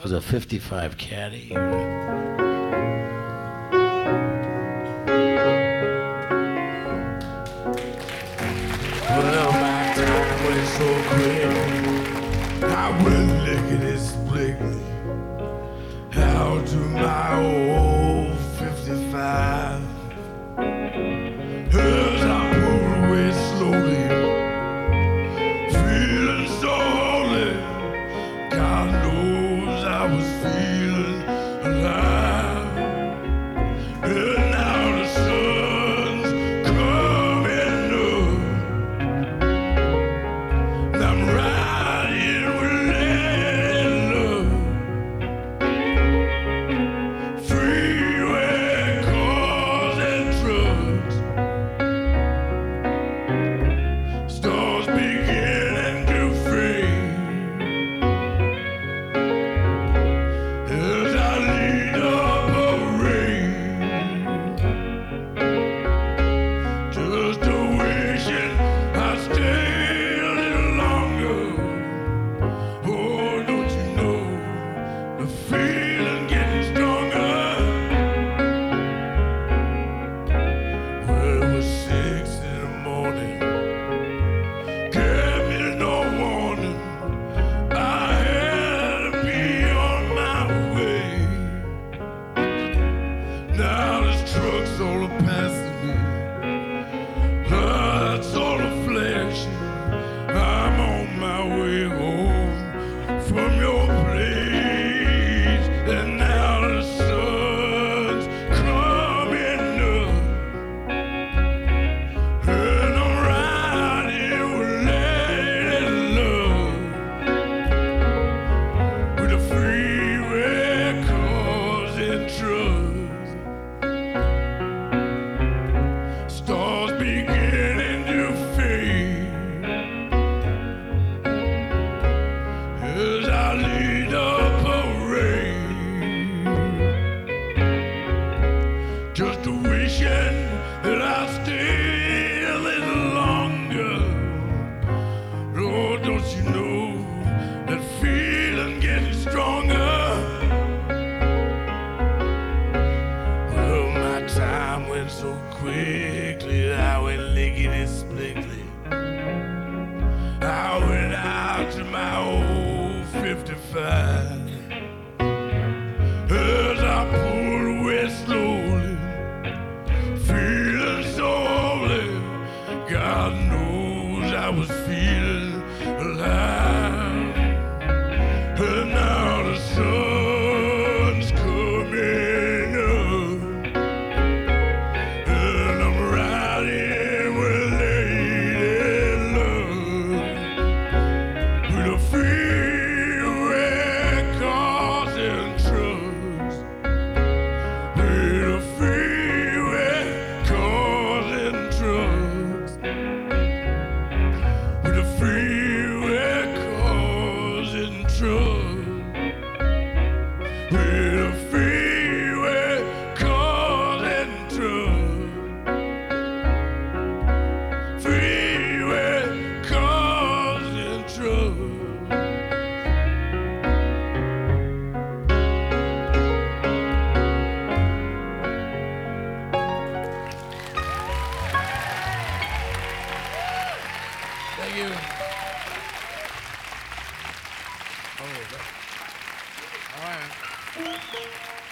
was a 55 Caddy. Well, my time went so quick. I went lickety splickety out to my old 55. As I pulled away slowly, feeling so lonely. God knows I was feeling alive. And now the sun's coming up. I'm riding with love. Freeway cars and trucks. Stars beginning to fade. As I lead up a rain. Just a wishing I'd stay a little longer. Oh, don't you know the feeling getting stronger? Well, it was 6 in the morning. Gave me no warning. I had to be on my way. Now this truck's all passing me. Lights all flashing. I'm on my way home from your place. And now the sun's coming up. And I'm riding with lady love. With the freeway cars and trucks. Stars beginning to fade. As I lead up a rain. Just wishing that I'd stay a little longer. Lord, don't you know that feeling getting stronger? Well, my time went so quickly, I went lickety splickety. I went out to my old 55. As I pulled away slowly, feeling so lonely. God knows I was feeling alive. And now the sun's coming up. And I'm riding with lady love. With a freeway cars and trucks. With a freeway cars and trucks. With a freeway cars and trucks. With a freeway cars and trucks. Freeway cars and trucks. Thank you. Oh, all right.